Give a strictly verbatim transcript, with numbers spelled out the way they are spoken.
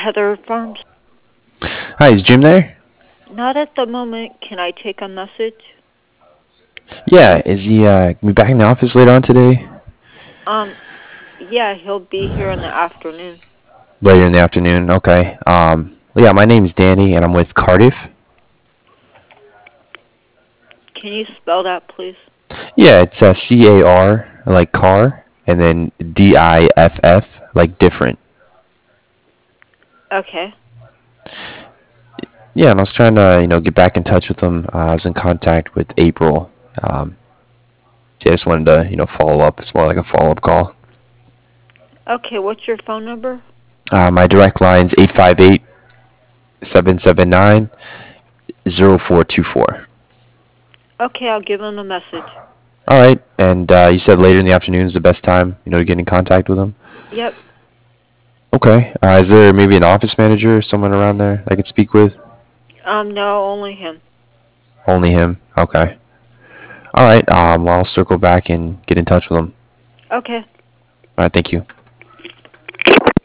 Heather Farms. Hi, is Jim there? Not at the moment. Can I take a message? Yeah, is he uh, gonna be back in the office later on today? Um, yeah, he'll be here in the afternoon. Later in the afternoon. Okay. Um, yeah, my name is Danny, and I'm with Cardiff. Can you spell that, please? Yeah, it's uh, C A R like car, and then D I F F like different. Okay. Yeah, and I was trying to you know get back in touch with him. Uh, I was in contact with April. Um, so I just wanted to you know follow up. It's more like a follow up call. Okay, what's your phone number? Uh, my direct line's eight five eight seven seven nine zero four two four. Okay, I'll give him a message. All right, and uh, you said later in the afternoon is the best time, you know, to get in contact with him. Yep. Okay. Uh, is there maybe an office manager or someone around there I could speak with? Um, no, only him. Only him. Okay. All right. Um, well, I'll circle back and get in touch with him. Okay. All right. Thank you.